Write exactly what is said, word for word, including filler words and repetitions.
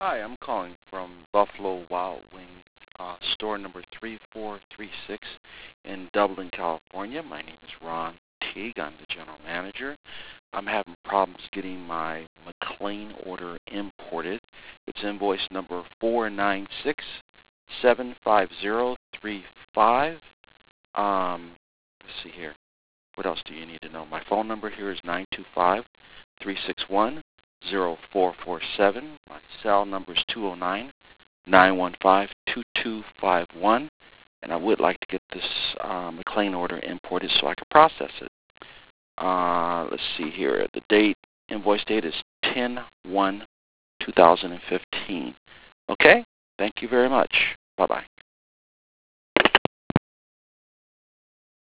Hi, I'm calling from Buffalo Wild Wings, uh, store number three four three six in Dublin, California. My name is Ron Teague. I'm the general manager. I'm having problems getting my McLean order imported. It's invoice number four nine six seven five zero three five. Um, let's see here. What else do you need to know? My phone number here is nine two five, three six one, zero four four seven. My cell number is two oh nine, nine one five, two two five one. And I would like to get this uh, McLean order imported so I can process it. Uh, let's see here. The date, invoice date is ten one two thousand fifteen. Okay? Thank you very much. Bye-bye.